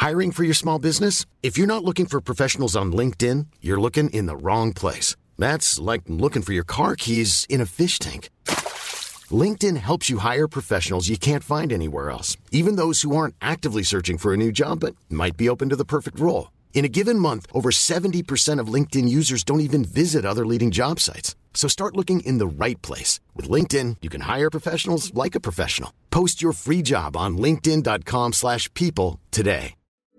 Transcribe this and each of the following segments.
Hiring for your small business? If you're not looking for professionals on LinkedIn, you're looking in the wrong place. That's like looking for your car keys in a fish tank. LinkedIn helps you hire professionals you can't find anywhere else, even those who aren't actively searching for a new job but might be open to the perfect role. In a given month, over 70% of LinkedIn users don't even visit other leading job sites. So start looking in the right place. With LinkedIn, you can hire professionals like a professional. Post your free job on linkedin.com/people today.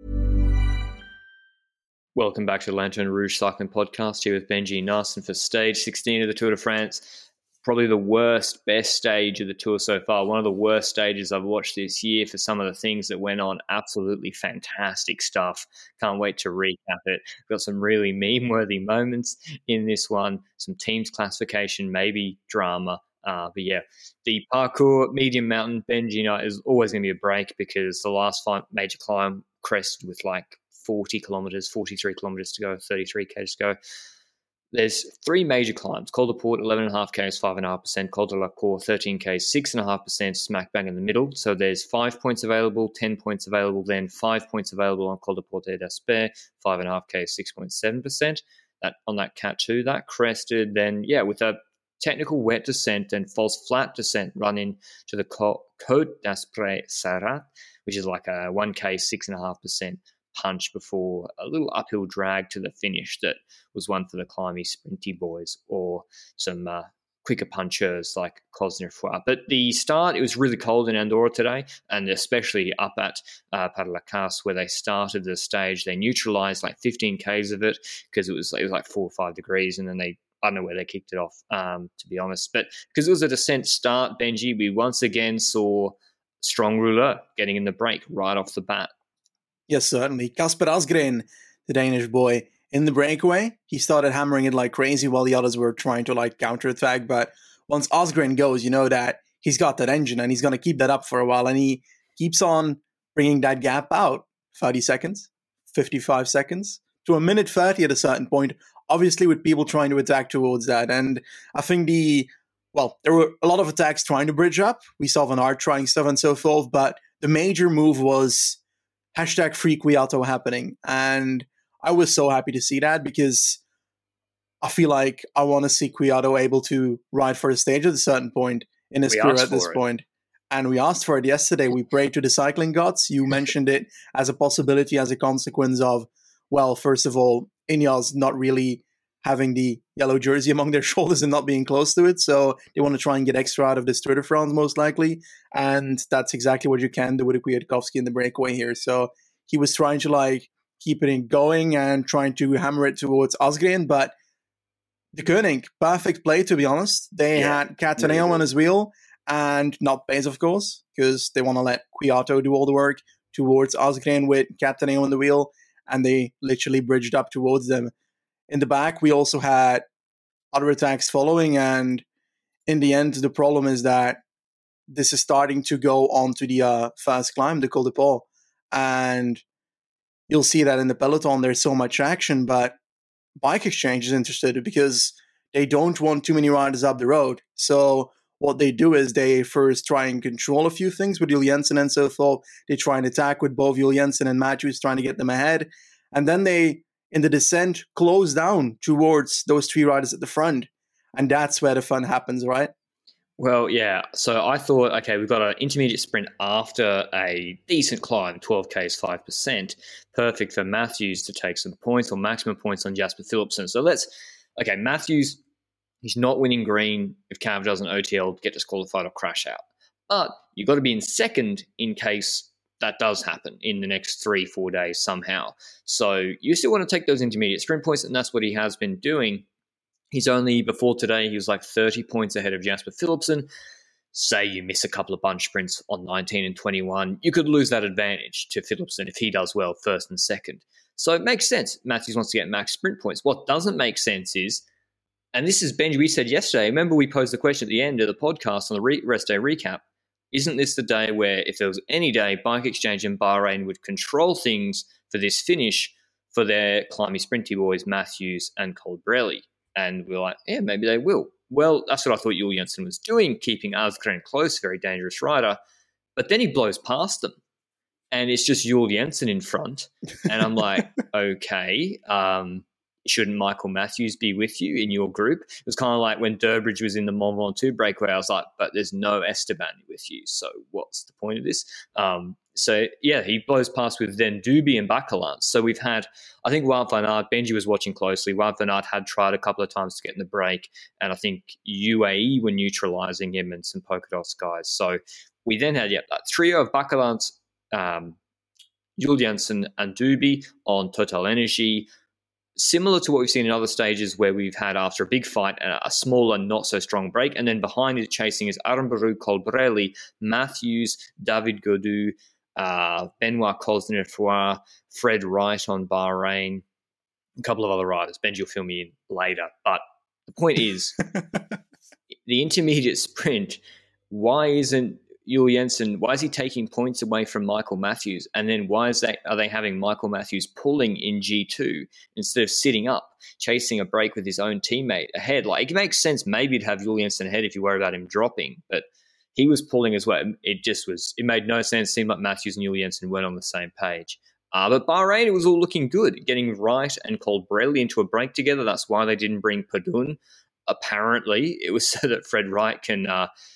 Welcome back to the Lanterne Rouge Cycling Podcast, here with Benji Narsson for stage 16 of the Tour de France. Probably the best stage of the Tour so far. One of the worst stages I've watched this year for some of the things that went on. Absolutely fantastic stuff. Can't wait to recap it. Got some really meme-worthy moments in this one. Some teams classification, maybe drama. But yeah, the parcours, medium mountain, Benji is always going to be a break because the last major climb crested with like 40 kilometers, 43 kilometers to go, 33 k's to go. There's three major climbs: Col de Port, 11.5 k's, 5.5%; Col de la Cour, 13 k's, 6.5%, smack bang in the middle. So there's 5 points available, 10 points available, then 5 points available on Col de Porte d'Aspet, 5.5 k's, 6.7%. That on that Cat 2, that crested. Then, with a technical wet descent and false flat descent run in to the Côte d'Aspret Sarat, which is like a 1k, 6.5% punch before a little uphill drag to the finish that was one for the climby sprinty boys or some quicker punchers like Cosnefroid. But the start, it was really cold in Andorra today, and especially up at Pas de la Casse where they started the stage. They neutralized like 15 k's of it because it was like 4 or 5 degrees, and then I don't know where they kicked it off, to be honest. But because it was a descent start, Benji, we once again saw strong rouleur getting in the break right off the bat. Yes, certainly. Kasper Asgreen, the Danish boy, in the breakaway, he started hammering it like crazy while the others were trying to like counterattack. But once Asgreen goes, you know that he's got that engine and he's going to keep that up for a while. And he keeps on bringing that gap out. 30 seconds, 55 seconds, to a minute 30 at a certain point, obviously with people trying to attack towards that. And I think there were a lot of attacks trying to bridge up. We saw Van Aert trying stuff and so forth. But the major move was #Free Kwiatko happening. And I was so happy to see that because I feel like I want to see Kwiatko able to ride for a stage at a certain point in his career at this point. And we asked for it yesterday. We prayed to the cycling gods. You mentioned it as a possibility as a consequence of, well, first of all, Ineos not really having the yellow jersey among their shoulders and not being close to it. So they want to try and get extra out of this Tour de France, most likely. And that's exactly what you can do with a Kwiatkowski in the breakaway here. So he was trying to like keep it going and trying to hammer it towards Asgreen. But the Koenig, perfect play, to be honest. They had Cataneo on his wheel and not Pace, of course, because they want to let Kwiatko do all the work towards Asgreen with Cataneo on the wheel. And they literally bridged up towards them. In the back, we also had other attacks following, and in the end, the problem is that this is starting to go on to the first climb, the Col de Pau, and you'll see that in the peloton there's so much action, but Bike Exchange is interested because they don't want too many riders up the road. So what they do is they first try and control a few things with Jules Jensen and so forth. They try and attack with both Jules Jensen and Matthews, trying to get them ahead, and then they, in the descent, close down towards those three riders at the front. And that's where the fun happens, right? Well, yeah. So I thought, okay, we've got an intermediate sprint after a decent climb, 12 k's, 5%. Perfect for Matthews to take some points or maximum points on Jasper Philipsen. So Matthews, he's not winning green if Cav doesn't OTL, get disqualified or crash out. But you've got to be in second in case that does happen in the next 3-4 days somehow. So you still want to take those intermediate sprint points, and that's what he has been doing. He's only, before today, he was like 30 points ahead of Jasper Philipsen. Say you miss a couple of bunch sprints on 19 and 21, you could lose that advantage to Philipsen if he does well first and second. So it makes sense. Matthews wants to get max sprint points. What doesn't make sense is, and this is, Benji, we said yesterday, remember we posed the question at the end of the podcast on the rest day recap, isn't this the day where if there was any day, Bike Exchange and Bahrain would control things for this finish for their climby sprinty boys, Matthews and Colbrelli? And we were like, yeah, maybe they will. Well, that's what I thought Jules Jensen was doing, keeping Asgreen close, very dangerous rider. But then he blows past them. and it's just Jules Jensen in front. And I'm like, okay, shouldn't Michael Matthews be with you in your group? It was kind of like when Durbridge was in the Mont Ventoux breakaway. I was like, but there's no Esteban with you, so what's the point of this? So, yeah, he blows past with then Doobie and Bacalance. So we've had, I think Wout van Aert, Benji was watching closely. Wout van Aert had tried a couple of times to get in the break, and I think UAE were neutralising him and some polka dots guys. So we then had, that trio of Bacalance, Jules Jensen and Doobie on Total Energy, similar to what we've seen in other stages where we've had after a big fight a smaller, not so strong break. And then behind it chasing is Aramburu, Colbrelli, Matthews, David Gaudu, Benoit Cosnefroy, Fred Wright on Bahrain, a couple of other riders. Benji will fill me in later. But the point is, the intermediate sprint, why isn't Jules Jensen, why is he taking points away from Michael Matthews? And then are they having Michael Matthews pulling in G2 instead of sitting up, chasing a break with his own teammate ahead? Like, it makes sense maybe to have Jules Jensen ahead if you worry about him dropping, but he was pulling as well. It made no sense. It seemed like Matthews and Jules Jensen weren't on the same page. But Bahrain, it was all looking good, getting Wright and Colbrelli into a break together. That's why they didn't bring Padun. Apparently, it was so that Fred Wright can,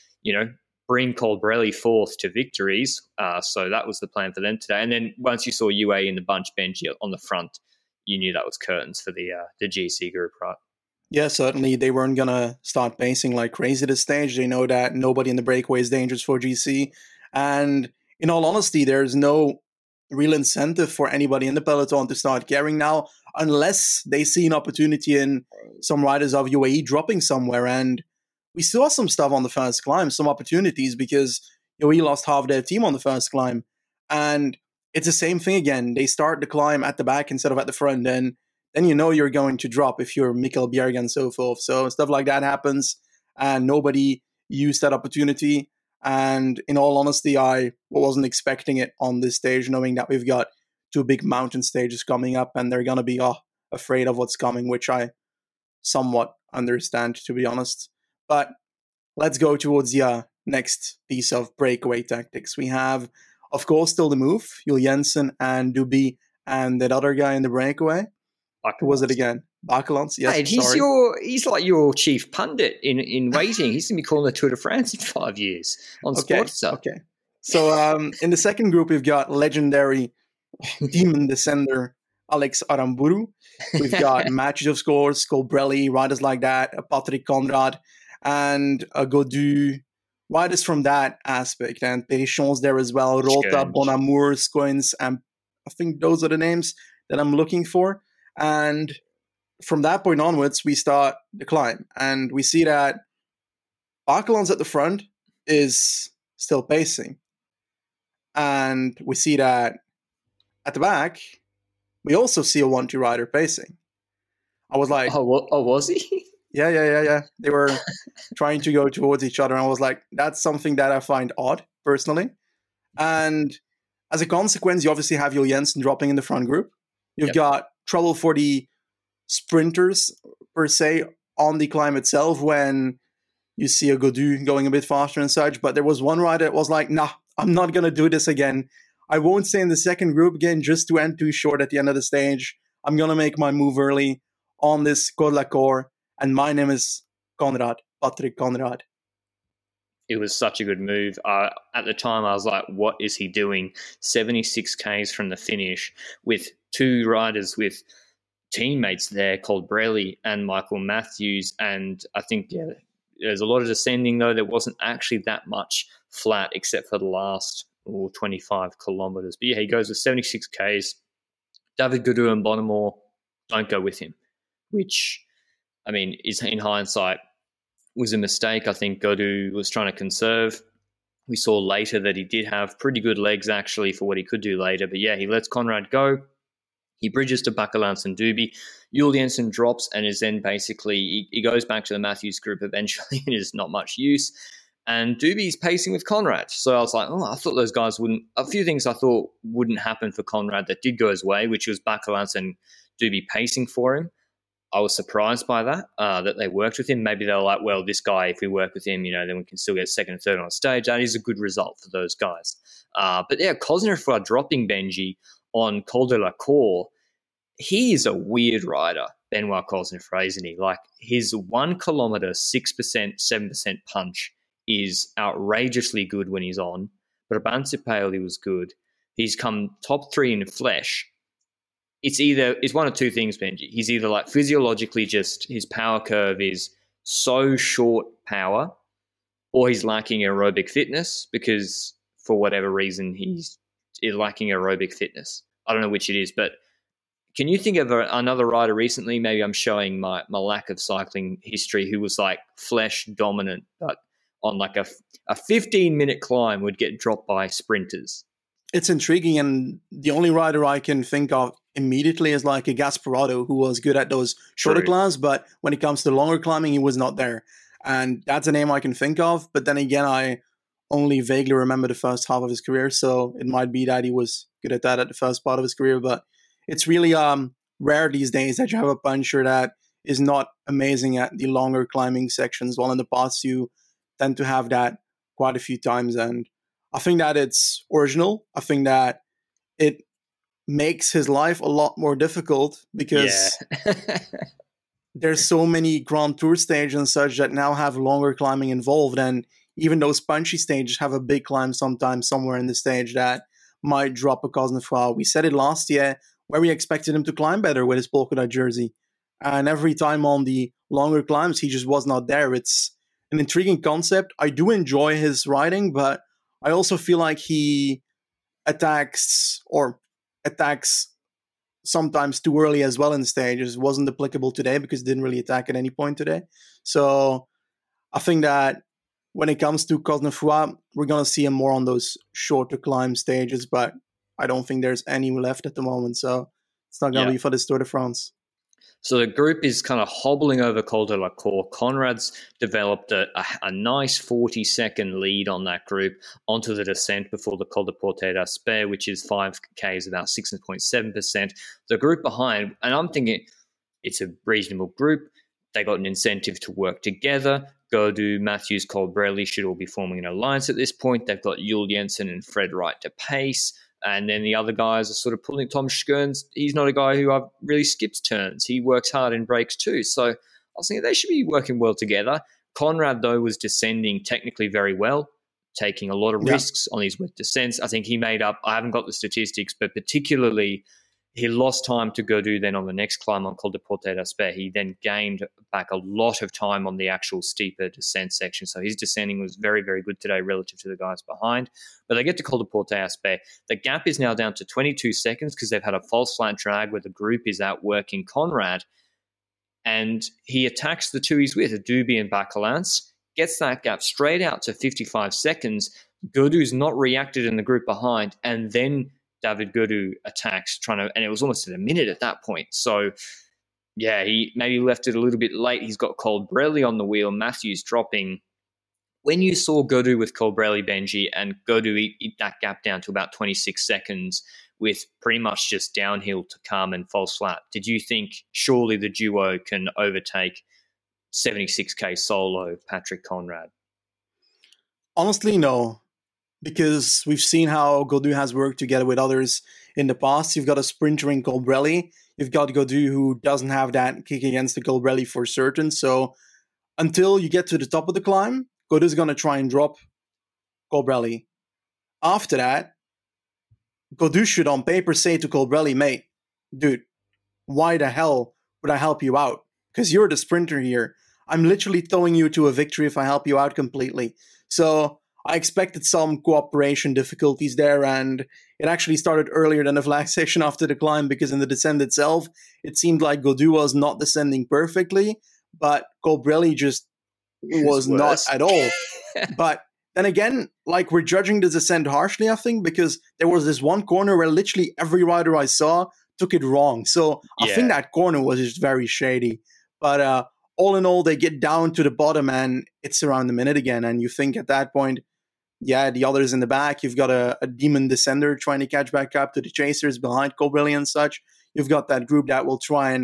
bring Colbrelli fourth to victories. So that was the plan for them today. And then once you saw UA in the bunch, Benji on the front, you knew that was curtains for the GC group, right? Yeah, certainly they weren't going to start pacing like crazy this stage. They know that nobody in the breakaway is dangerous for GC. And in all honesty, there's no real incentive for anybody in the peloton to start carrying now unless they see an opportunity in some riders of UAE dropping somewhere. And we saw some stuff on the first climb, some opportunities, because UAE lost half their team on the first climb. And it's the same thing again. They start the climb at the back instead of at the front. And then you know you're going to drop if you're Mikkel Bjerg and so forth. So stuff like that happens, and nobody used that opportunity. And in all honesty, I wasn't expecting it on this stage, knowing that we've got two big mountain stages coming up, and they're going to be afraid of what's coming, which I somewhat understand, to be honest. But let's go towards the next piece of breakaway tactics. We have, of course, still the move, Jules Jensen and Doobie and that other guy in the breakaway. Who was it again? Bacalance? Yes, mate, he's like your chief pundit in waiting. He's going to be calling the Tour de France in 5 years on Sportster. Okay. So in the second group, we've got legendary demon descender Alex Aramburu. We've got Matthews, of course, Colbrelli, riders like that, Patrick Conrad, and Gaudu, riders from that aspect. And Péchon's there as well, Rota, Bonamour, Scoins, and I think those are the names that I'm looking for. And from that point onwards, we start the climb. And we see that Bacalance at the front is still pacing. And we see that at the back, we also see a 1-2 rider pacing. I was like... Oh, was he? Yeah. They were trying to go towards each other. And I was like, that's something that I find odd, personally. And as a consequence, you obviously have Jules Jensen dropping in the front group. You've got trouble for the sprinters, per se, on the climb itself when you see a Gaudu going a bit faster and such. But there was one rider that was like, nah, I'm not going to do this again. I won't stay in the second group again just to end too short at the end of the stage. I'm going to make my move early on this Col de la Cor. And my name is Conrad, Patrick Conrad. It was such a good move. At the time, I was like, what is he doing? 76 Ks from the finish with two riders with teammates there, Colbrelli and Michael Matthews. And I think, there's a lot of descending, though. There wasn't actually that much flat except for the last 25 kilometres. But yeah, he goes with 76 Ks. David Gaudu and Bonamour don't go with him, which, I mean, is in hindsight was a mistake. I think Gaudu was trying to conserve. We saw later that he did have pretty good legs, actually, for what he could do later. But yeah, he lets Conrad go. He bridges to Bacalance and Doobie. Jules Jensen drops and is then basically, he goes back to the Matthews group eventually and is not much use. And Doobie's pacing with Conrad. So I was like, I thought those guys wouldn't, a few things I thought wouldn't happen for Conrad that did go his way, which was Bacalance and Doobie pacing for him. I was surprised by that, that they worked with him. Maybe they were like, well, this guy, if we work with him, then we can still get second and third on stage. That is a good result for those guys. But yeah, Cosnefroid dropping Benji on Col de la Cour, he is a weird rider, Benoit Cosnefroid, isn't he? Like, his 1 kilometer, 6%, 7% punch is outrageously good when he's on. But Brabantse-Pijl, was good. He's come top 3 in Flesh. It's one of two things, Benji. He's either like physiologically just his power curve is so short power, or he's lacking aerobic fitness because for whatever reason he's lacking aerobic fitness. I don't know which it is, but can you think of another rider recently? Maybe I'm showing my lack of cycling history who was like Flesh dominant, but on like a 15-minute climb would get dropped by sprinters. It's intriguing, and the only rider I can think of immediately is like a Gasparotto, who was good at those shorter climbs, but when it comes to longer climbing, he was not there. And that's a name I can think of, but then again, I only vaguely remember the first half of his career, so it might be that he was good at that at the first part of his career, but it's really rare these days that you have a puncher that is not amazing at the longer climbing sections, while in the past you tend to have that quite a few times, and I think that it's original. I think that it makes his life a lot more difficult because there's so many Grand Tour stages and such that now have longer climbing involved, and even those punchy stages have a big climb sometimes somewhere in the stage that might drop a Cosnefroid. We said it last year where we expected him to climb better with his polka dot jersey, and every time on the longer climbs he just was not there. It's an intriguing concept. I do enjoy his riding, but I also feel like he attacks sometimes too early as well in stages. It wasn't applicable today because it didn't really attack at any point today. So I think that when it comes to Cosnefroid, we're going to see him more on those shorter climb stages, but I don't think there's any left at the moment. So it's not going to be for this Tour de France. So the group is kind of hobbling over Col de la Cour. Conrad's developed a nice 40-second lead on that group onto the descent before the Col de Porte d'Aspet, which is 5Ks, about 6.7%. The group behind, and I'm thinking it's a reasonable group. They got an incentive to work together. Gaudu, Matthews, Colbrelli should all be forming an alliance at this point. They've got Jules Jensen and Fred Wright to pace. And then the other guys are sort of pulling. Tom Schkerns, he's not a guy who really skips turns. He works hard in breaks too. So I was thinking they should be working well together. Conrad, though, was descending technically very well, taking a lot of risks on these wet descents. I think he made up, I haven't got the statistics, but particularly he lost time to Gaudu then on the next climb on Col de Porte d'Aspet. He then gained back a lot of time on the actual steeper descent section. So his descending was very, very good today relative to the guys behind. But they get to Col de Porte d'Aspet. The gap is now down to 22 seconds because they've had a false flat drag where the group is outworking Conrad. And he attacks the two he's with, Adubi and Bacalance, gets that gap straight out to 55 seconds. Gaudu's not reacted in the group behind, and then David Gaudu attacks, and it was almost at a minute at that point. So, yeah, he maybe left it a little bit late. He's got Colbrelli on the wheel, Matthews dropping. When you saw Gaudu with Colbrelli, Benji, and Gaudu eat that gap down to about 26 seconds with pretty much just downhill to come and false flat, did you think surely the duo can overtake 76K solo Patrick Conrad? Honestly, no. Because we've seen how Gaudu has worked together with others in the past. You've got a sprinter in Colbrelli. You've got Gaudu who doesn't have that kick against the Colbrelli for certain. So until you get to the top of the climb, Gaudu's going to try and drop Colbrelli. After that, Gaudu should on paper say to Colbrelli, mate, dude, why the hell would I help you out? Because you're the sprinter here. I'm literally towing you to a victory if I help you out completely. So I expected some cooperation difficulties there, and it actually started earlier than the flag section after the climb because in the descent itself, it seemed like Gaudu was not descending perfectly, but Colbrelli just was not at all. But then again, like, we're judging the descent harshly, I think, because there was this one corner where literally every rider I saw took it wrong. So I think that corner was just very shady. But all in all, they get down to the bottom and it's around a minute again. And you think at that point, the others in the back, you've got a demon descender trying to catch back up to the chasers behind Colbrelli and such. You've got that group that will try and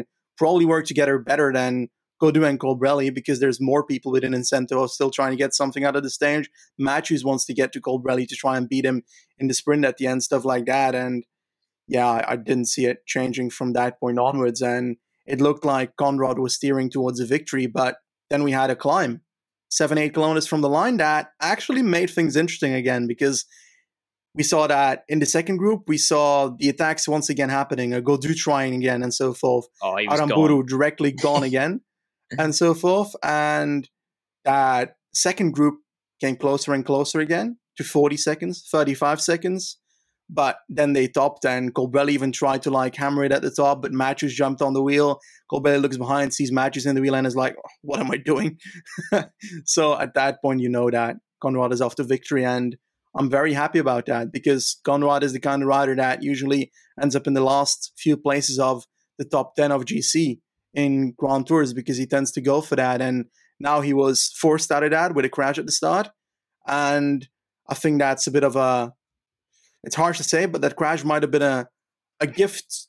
probably work together better than Gaudu and Colbrelli, because there's more people with an incentive of still trying to get something out of the stage. Matthews wants to get to Colbrelli to try and beat him in the sprint at the end, stuff like that. And yeah, I didn't see it changing from that point onwards. And it looked like Conrad was steering towards a victory, but then we had a climb 7-8 kilometers from the line that actually made things interesting again, because we saw that in the second group, we saw the attacks once again happening, Gaudu trying again and so forth. Oh, he was Aramburu directly gone again and so forth. And that second group came closer and closer again to 40 seconds, 35 seconds. But then they topped, and Colbrelli even tried to like hammer it at the top, but Matthews jumped on the wheel. Colbrelli looks behind, sees Matthews in the wheel, and is like, what am I doing? So at that point, you know that Conrad is off to victory, and I'm very happy about that, because Conrad is the kind of rider that usually ends up in the last few places of the top 10 of GC in Grand Tours, because he tends to go for that. And now he was forced out of that with a crash at the start. And I think that's a bit of a, it's harsh to say, but that crash might have been a gift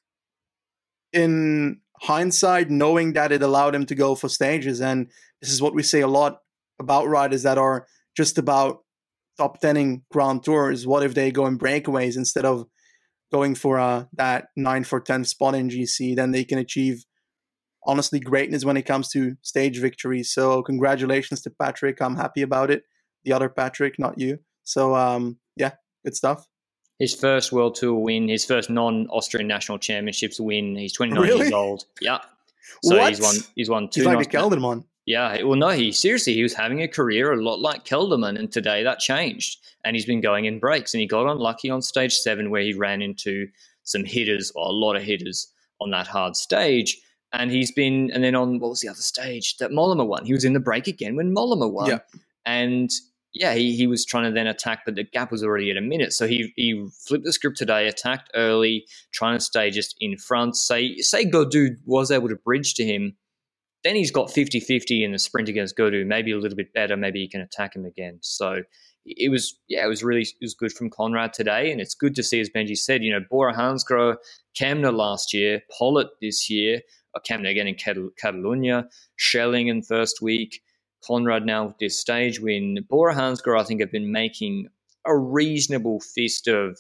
in hindsight, knowing that it allowed him to go for stages. And this is what we say a lot about riders that are just about top 10ing Grand Tours. What if they go in breakaways instead of going for that 9 for 10 spot in GC? Then they can achieve, honestly, greatness when it comes to stage victories. So congratulations to Patrick. I'm happy about it. The other Patrick, not you. So yeah, good stuff. His first World Tour win, his first non-Austrian National Championships win. He's 29 years old. Yeah. So what? he's won 2. He's like a Kelderman. Yeah. Well, no, he was having a career a lot like Kelderman, and today that changed. And he's been going in breaks, and he got unlucky on stage 7 where he ran into some hitters, or a lot of hitters on that hard stage. And then on, what was the other stage? That Mollema won. He was in the break again when Mollema won. Yeah. And yeah, he was trying to then attack, but the gap was already at a minute. So he flipped the script today, attacked early, trying to stay just in front. Say Gaudu was able to bridge to him. Then he's got 50-50 in the sprint against Gaudu, maybe a little bit better. Maybe he can attack him again. So it was good from Conrad today. And it's good to see, as Benji said, Bora Hansgrohe, Kemna last year, Pollitt this year, Kemna again in Catalunya, Schelling in first week, Conrad now with this stage win. Bora Hansgrohe, I think, have been making a reasonable fist of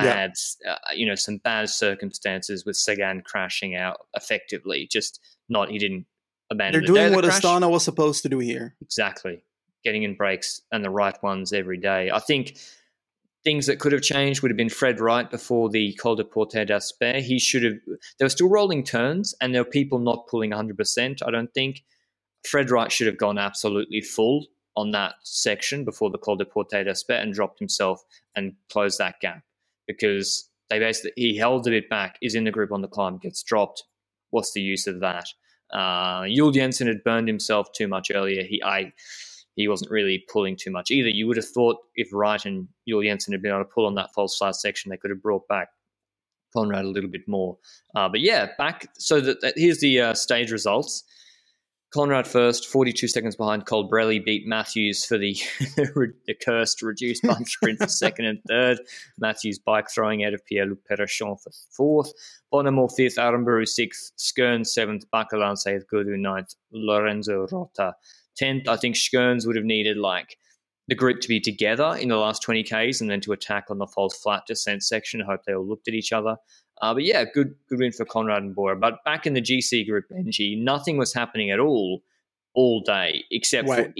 some bad circumstances with Sagan crashing out effectively. He didn't abandon. They're doing what Astana was supposed to do here. Exactly. Getting in breaks and the right ones every day. I think things that could have changed would have been Fred Wright before the Col de Porte d'Aspet. They were still rolling turns, and there were people not pulling 100%, I don't think. Fred Wright should have gone absolutely full on that section before the Col de Porte d'Aspet and dropped himself and closed that gap, because he held a bit back, is in the group on the climb, gets dropped. What's the use of that? Juul Jensen had burned himself too much earlier. He wasn't really pulling too much either. You would have thought if Wright and Juul Jensen had been able to pull on that false flat section, they could have brought back Conrad a little bit more. But yeah, back. So here's the stage results. Conrad first, 42 seconds behind. Colbrelli beat Matthews for the cursed reduced bunch sprint for second and third. Matthews bike throwing out of Pierre-Luc Perrechon for fourth. Bonnemort fifth, Aramburu sixth, Skjern seventh, Bakalan eighth, Gaudu ninth, Lorenzo Rota 10th. I think Skjerns would have needed the group to be together in the last 20 Ks and then to attack on the false flat descent section. I hope they all looked at each other. But yeah, good win for Conrad and Bora. But back in the GC group, Benji, nothing was happening at all day except for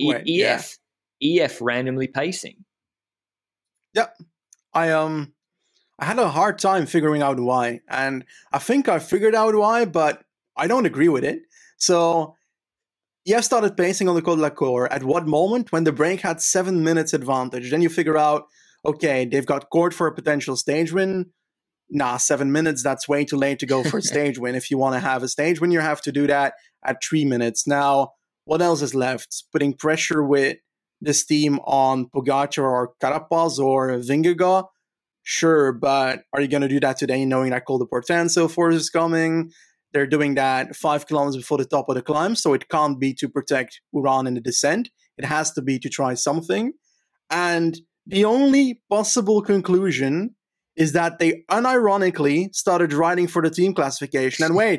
EF randomly pacing. Yep. I had a hard time figuring out why. And I think I figured out why, but I don't agree with it. So EF started pacing on the Col de la Cour. At what moment? When the break had 7 minutes advantage. Then you figure out, okay, they've got court for a potential stage win. 7 minutes, that's way too late to go for a stage win. If you want to have a stage win, you have to do that at 3 minutes. Now, what else is left? Putting pressure with this team on Pogacar or Carapaz or Vingegaard? Sure, but are you going to do that today knowing that Col de Porte and so forth is coming? They're doing that 5 kilometers before the top of the climb, so it can't be to protect Uran in the descent. It has to be to try something. And the only possible conclusion is that they unironically started riding for the team classification. And wait,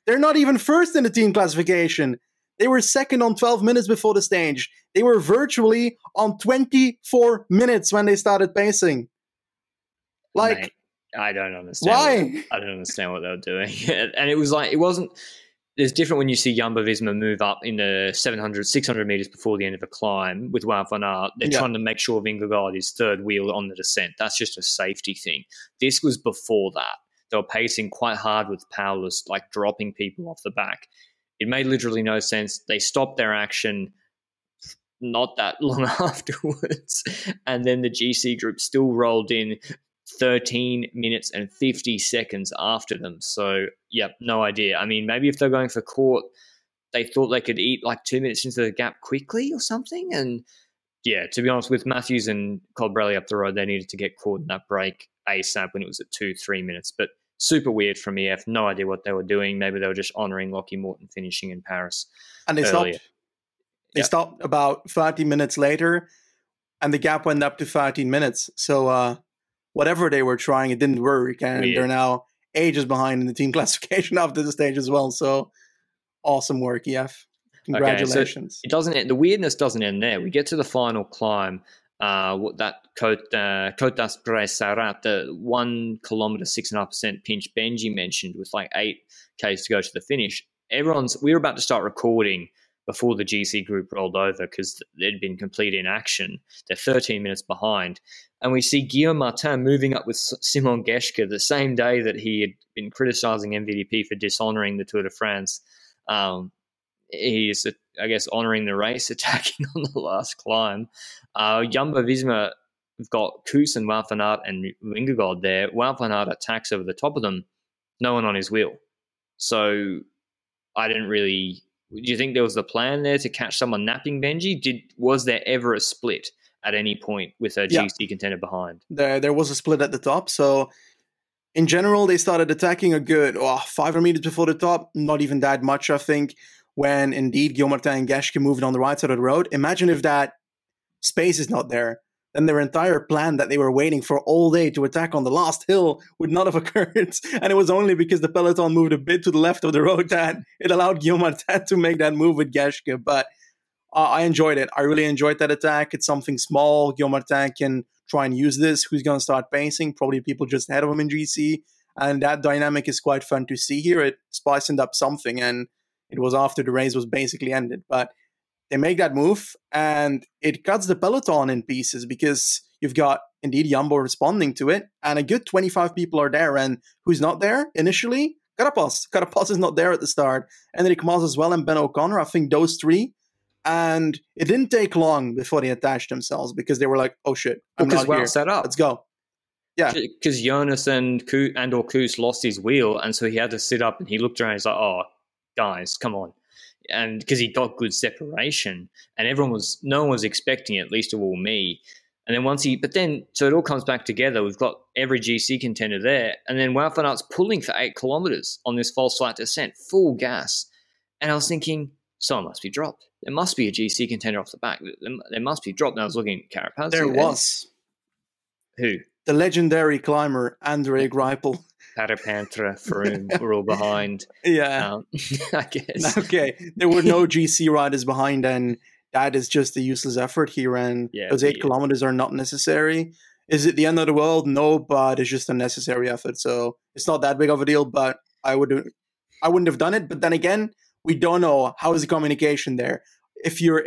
They're not even first in the team classification. They were second on 12 minutes before the stage. They were virtually on 24 minutes when they started pacing. Like, Mate, I don't understand. why? I don't understand what they were doing. And it was like, it wasn't, it's different when you see Jumbo Visma move up in the 700, 600 meters before the end of a climb with Wout van Aert. They're trying to make sure Vingegaard is third wheel on the descent. That's just a safety thing. This was before that. They were pacing quite hard with Paulus, like dropping people off the back. It made literally no sense. They stopped their action not that long afterwards. And then the GC group still rolled in 13 minutes and 50 seconds after them. So, yeah, no idea. I mean, maybe if they're going for court, they thought they could eat like 2 minutes into the gap quickly or something. And, yeah, to be honest, with Matthews and Colbrelli up the road, they needed to get caught in that break ASAP when it was at 2-3 minutes. But super weird from EF. No idea what they were doing. Maybe they were just honouring Lockie Morton finishing in Paris. And they earlier. stopped. They stopped about 30 minutes later, and the gap went up to 13 minutes. So whatever they were trying, it didn't work, and they're now ages behind in the team classification after the stage as well. So awesome work, EF. Congratulations. Okay, so it doesn't end, the weirdness doesn't end there. We get to the final climb. That Côte d'Aspres Sarat, the 1 kilometer, 6.5% pinch Benji mentioned with like 8Ks to go to the finish. We were about to start recording before the GC group rolled over because they'd been complete inaction. They're 13 minutes behind. And we see Guillaume Martin moving up with Simon Geschke the same day that he had been criticising MVDP for dishonouring the Tour de France. He is, I guess, honouring the race, attacking on the last climb. Jumbo Visma have got Koos and Wout van Aert and Vingegaard there. Wout van Aert attacks over the top of them, no one on his wheel. So I didn't really... Do you think there was a plan there to catch someone napping Benji? Was there ever a split at any point with a GC contender behind? There was a split at the top. So in general, they started attacking a good 500 meters before the top. Not even that much, I think, when indeed Guillaume Martin and Geschke moved on the right side of the road. Imagine if that space is not there. Then their entire plan that they were waiting for all day to attack on the last hill would not have occurred. And it was only because the peloton moved a bit to the left of the road that it allowed Guillaume Martin to make that move with Geschke. But I enjoyed it. I really enjoyed that attack. It's something small. Guillaume Martin can try and use this. Who's going to start pacing? Probably people just ahead of him in GC. And that dynamic is quite fun to see here. It spiced up something. And it was after the race was basically ended. But they make that move, and it cuts the peloton in pieces because you've got, indeed, Jumbo responding to it, and a good 25 people are there. And who's not there initially? Carapaz. Carapaz is not there at the start. Enric Mas as well and Ben O'Connor. I think those three. And it didn't take long before they attached themselves because they were like, oh shit, I'm not here. Set up. Let's go. Yeah. Because Jonas and Koos lost his wheel, and so he had to sit up, and he looked around and he's like, oh, guys, come on. And because he got good separation, and no one was expecting it, least of all me. And then so it all comes back together. We've got every GC contender there, and then Wout van Aert's pulling for 8 kilometers on this false flat descent, full gas. And I was thinking, someone must be dropped. There must be a GC contender off the back. There must be dropped. And I was looking at Carapaz. There was. Who? The legendary climber, André Greipel. Parapantra, Froome were all behind. Yeah. I guess. Okay. There were no GC riders behind, and that is just a useless effort here. And those 8 kilometers are not necessary. Is it the end of the world? No, but it's just a necessary effort. So it's not that big of a deal, but I wouldn't have done it. But then again, we don't know how is the communication there. If you're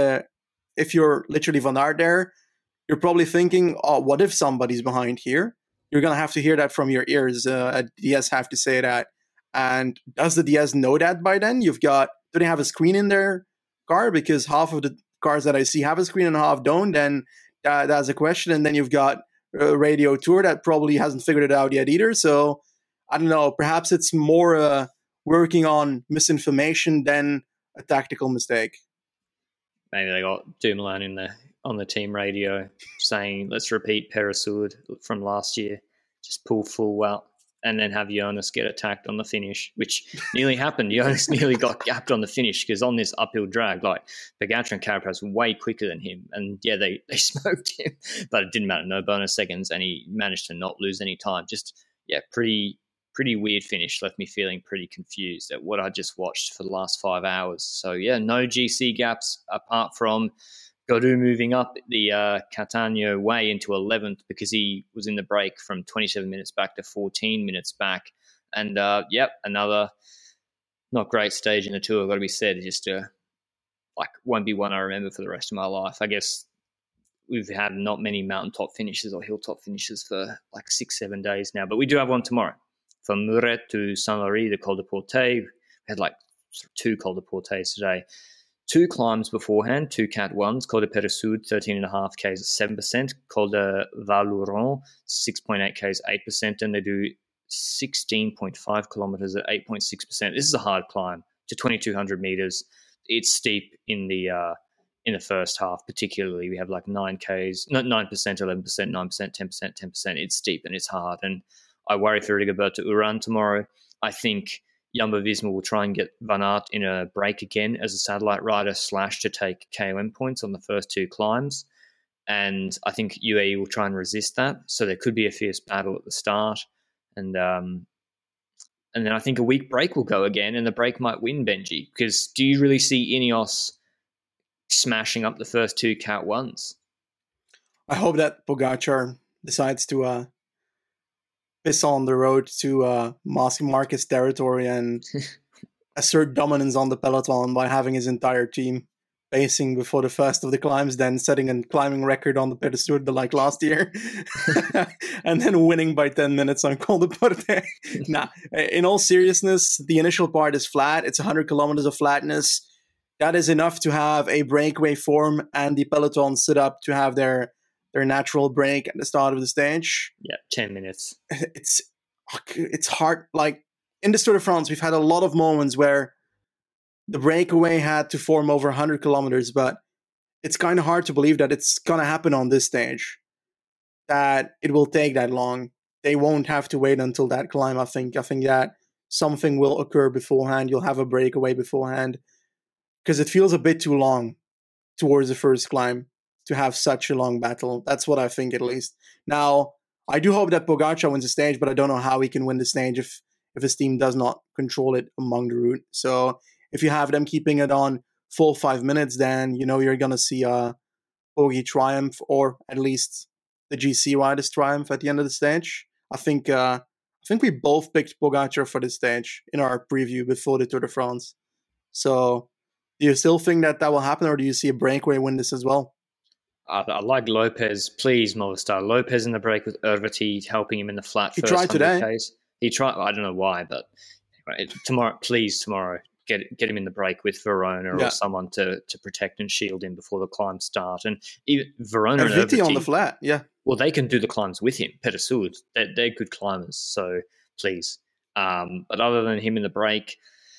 literally Van Aert there, you're probably thinking, oh, what if somebody's behind here? You're going to have to hear that from your ears. DS have to say that. And does the DS know that by then? Do they have a screen in their car? Because half of the cars that I see have a screen and half don't. Then that's a question. And then you've got Radio Tour that probably hasn't figured it out yet either. So I don't know. Perhaps it's more working on misinformation than a tactical mistake. Maybe they got Dumoulin on the team radio saying, let's repeat Peresud from last year. Just pull full out and then have Jonas get attacked on the finish, which nearly happened. Jonas nearly got gapped on the finish because on this uphill drag, like Pogačar and Carapaz were way quicker than him. And yeah, they smoked him, but it didn't matter. No bonus seconds, and he managed to not lose any time. Just, yeah, pretty pretty weird finish. Left me feeling pretty confused at what I just watched for the last 5 hours. So yeah, no GC gaps apart from Godu moving up the Catania way into 11th because he was in the break from 27 minutes back to 14 minutes back. And another not great stage in the Tour, got to be said. Just won't be one I remember for the rest of my life. I guess we've had not many mountaintop finishes or hilltop finishes for 6-7 days now, but we do have one tomorrow. From Muret to Saint-Laury, the Col de Portet. We had 2 Col de Portets today. 2 climbs beforehand, 2 Cat 1s, Col de Peresud, 13.5 Ks at 7%, Col de Valouron, 6.8 Ks, 8%, and they do 16.5 kilometers at 8.6%. This is a hard climb to 2,200 meters. It's steep in the first half, particularly. We have 9 Ks, not 9%, 11%, 9%, 10%, 10%. It's steep and it's hard. And I worry for Rigoberto Urán tomorrow. I think Jumbo-Visma will try and get Van Aert in a break again as a satellite rider / to take KOM points on the first 2 climbs. And I think UAE will try and resist that. So there could be a fierce battle at the start. And then I think a week break will go again and the break might win, Benji. Because do you really see Ineos smashing up the first 2 Cat 1s? I hope that Pogacar decides to piss on the road to Marquez territory and assert dominance on the peloton by having his entire team pacing before the first of the climbs, then setting a climbing record on the Pedestal like last year, and then winning by 10 minutes on Col de Portet. Nah, in all seriousness, the initial part is flat. It's 100 kilometers of flatness. That is enough to have a breakaway form and the peloton sit up to have their natural break at the start of the stage. Yeah, 10 minutes. It's hard. In the Tour de France, we've had a lot of moments where the breakaway had to form over 100 kilometers, but it's kind of hard to believe that it's going to happen on this stage, that it will take that long. They won't have to wait until that climb, I think. I think that something will occur beforehand. You'll have a breakaway beforehand because it feels a bit too long towards the first climb to have such a long battle. That's what I think, at least. Now, I do hope that Pogacar wins the stage, but I don't know how he can win the stage if his team does not control it among the route. So if you have them keeping it on full 5 minutes, then you're going to see a Pogi triumph, or at least the GC riders triumph at the end of the stage. I think we both picked Pogacar for the stage in our preview before the Tour de France. So do you still think that will happen, or do you see a breakaway win this as well? I like Lopez. Please, Movistar. Lopez in the break with Erviti helping him in the flat first 100 today. Ks. He tried. I don't know why, but tomorrow, get him in the break with Verona or someone to protect and shield him before the climbs start. And even Verona and Erviti on the flat, yeah. Well, they can do the climbs with him. Pedesud, they're good climbers. So please. But other than him in the break,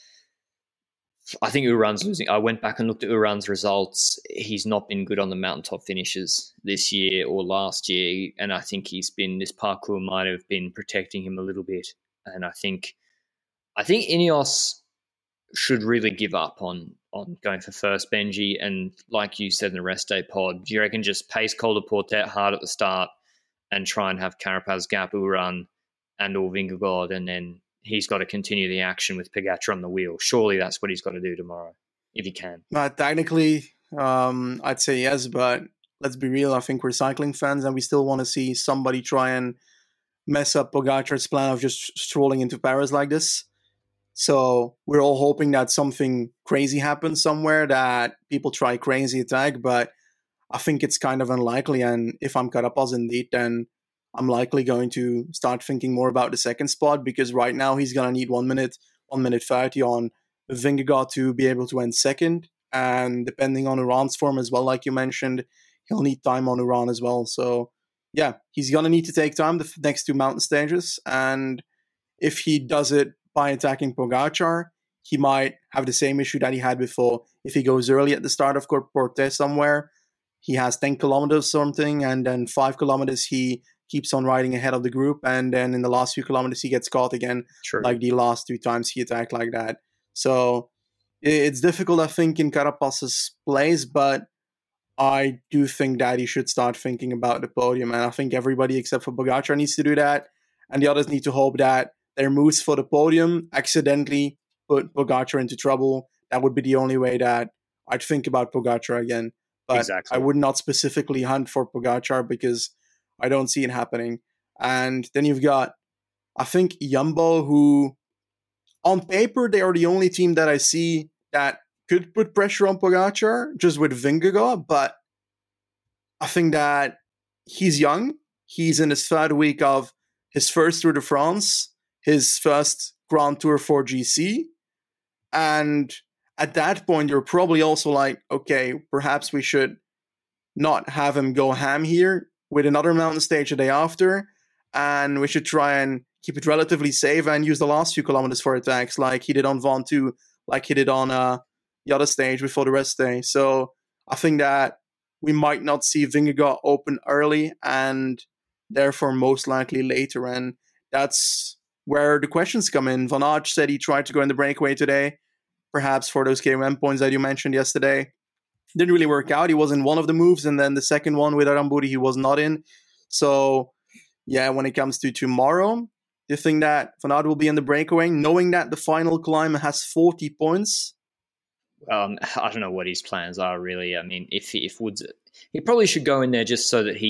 I think Uran's losing. I went back and looked at Uran's results. He's not been good on the mountaintop finishes this year or last year, and I think this parkour might have been protecting him a little bit. And I think Ineos should really give up on going for first, Benji. And like you said in the rest day pod, do you reckon just pace Col de Portet hard at the start and try and have Carapaz gap Uran and or Vingegaard, and then he's got to continue the action with Pogacar on the wheel? Surely that's what he's got to do tomorrow, if he can. Technically, I'd say yes, but let's be real. I think we're cycling fans and we still want to see somebody try and mess up Pogacar's plan of just strolling into Paris like this. So we're all hoping that something crazy happens somewhere, that people try crazy attack, but I think it's kind of unlikely. And if I'm Carapaz indeed, then I'm likely going to start thinking more about the second spot, because right now he's going to need 1 minute 30 on Vingegaard to be able to end second. And depending on Uran's form as well, like you mentioned, he'll need time on Uran as well. So yeah, he's going to need to take time the next 2 mountain stages. And if he does it by attacking Pogacar, he might have the same issue that he had before. If he goes early at the start of Portet somewhere, he has 10 kilometers something, and then 5 kilometers he keeps on riding ahead of the group, and then in the last few kilometers he gets caught again. True. Like the last 2 times he attacked like that. So it's difficult, I think, in Carapaz's place, but I do think that he should start thinking about the podium, and I think everybody except for Pogacar needs to do that, and the others need to hope that their moves for the podium accidentally put Pogacar into trouble, that would be the only way that I'd think about Pogacar again. But Exactly. I would not specifically hunt for Pogacar because I don't see it happening. And then you've got, I think, Jumbo, who on paper, they are the only team that I see that could put pressure on Pogacar, just with Vingegaard. But I think that he's young. He's in his third week of his first Tour de France, his first Grand Tour for GC. And at that point, you're probably also like, okay, perhaps we should not have him go ham here with another mountain stage the day after. And we should try and keep it relatively safe and use the last few kilometers for attacks like he did on Ventoux, like he did on the other stage before the rest day. So I think that we might not see Vingegaard open early and therefore most likely later. And that's where the questions come in. Van Aert said he tried to go in the breakaway today, perhaps for those KOM points that you mentioned yesterday. Didn't really work out. He was in one of the moves, and then the second one with Aramburi, he was not in. So, yeah, when it comes to tomorrow, do you think that Van Aert will be in the breakaway, knowing that the final climb has 40 points? I don't know what his plans are, really. I mean, if Woods, he probably should go in there just so that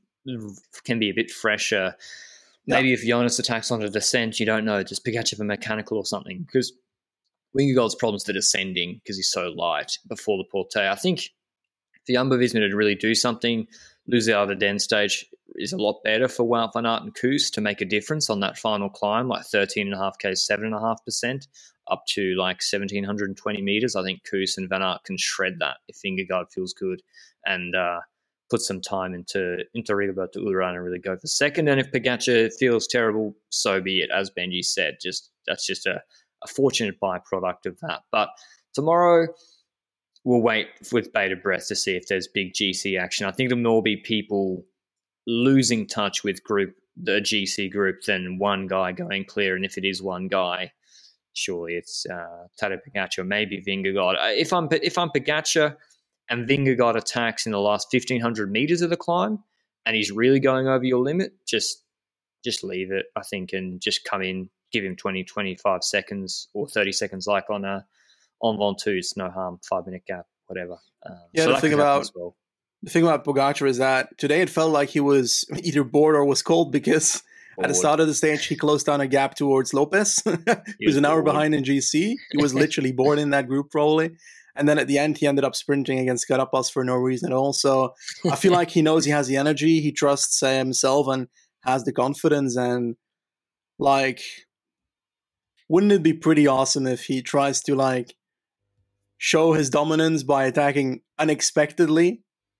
can be a bit fresher. Maybe if Jonas attacks on a descent, you don't know, does Pogacar have a mechanical or something? Because Vingegaard's problem's the descending because he's so light before the Porte. I think for Jumbo-Visma to really do something, lose out of the Den stage is a lot better for Wout van Aert and Koes to make a difference on that final climb, like 13.5K, 7.5%, up to like 1,720 meters. I think Koes and Van Aert can shred that if Vingegaard feels good and put some time into Rigoberto Urán and really go for second. And if Pogacar feels terrible, so be it. As Benji said, that's just a fortunate byproduct of that. But tomorrow, we'll wait with bated breath to see if there's big GC action. I think there will be people losing touch with the GC group than one guy going clear. And if it is one guy, surely it's Tadej Pogacar, maybe Vingegaard. If I'm Pogacar and Vingegaard attacks in the last 1,500 meters of the climb and he's really going over your limit, just leave it, I think, and just come in, give him 20, 25 seconds or 30 seconds like on Ventoux. It's no harm, 5-minute gap, whatever. The thing about Pogacar is that today it felt like he was either bored or was cold because at the start of the stage he closed down a gap towards Lopez. He was an hour behind in GC. He was literally bored in that group probably. And then at the end he ended up sprinting against Carapaz for no reason at all. So I feel like he knows he has the energy, he trusts himself and has the confidence. And like, wouldn't it be pretty awesome if he tries to like show his dominance by attacking unexpectedly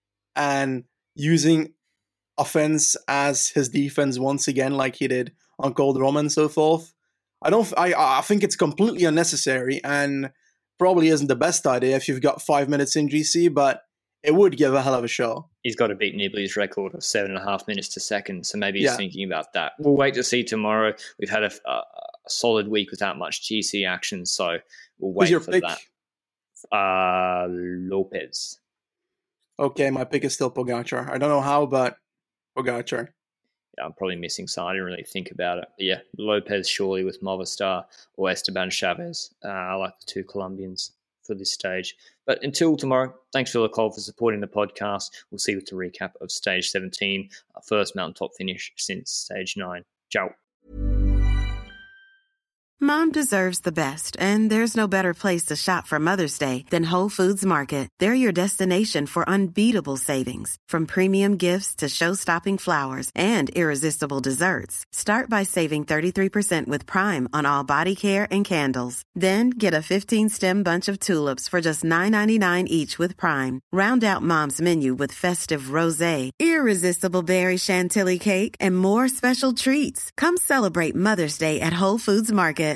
and using offense as his defense once again, like he did on Col de Roma and so forth? I think it's completely unnecessary and probably isn't the best idea if you've got 5 minutes in GC, but it would give a hell of a show. He's got to beat Nibali's record of 7.5 minutes to second, so maybe he's thinking about that. We'll wait to see tomorrow. We've had a solid week without much GC action, so we'll wait for that. Lopez. Okay, my pick is still Pogacar. I don't know how, but Pogacar. Yeah, I'm probably missing some. I didn't really think about it. But yeah, Lopez surely with Movistar or Esteban Chavez. I like the two Colombians for this stage. But until tomorrow, thanks Phil Cole for supporting the podcast. We'll see you with the recap of Stage 17, our first mountaintop finish since Stage 9. Ciao. Mom deserves the best, and there's no better place to shop for Mother's Day than Whole Foods Market. They're your destination for unbeatable savings, from premium gifts to show-stopping flowers and irresistible desserts. Start by saving 33% with Prime on all body care and candles. Then get a 15-stem bunch of tulips for just $9.99 each with Prime. Round out Mom's menu with festive rosé, irresistible berry chantilly cake, and more special treats. Come celebrate Mother's Day at Whole Foods Market.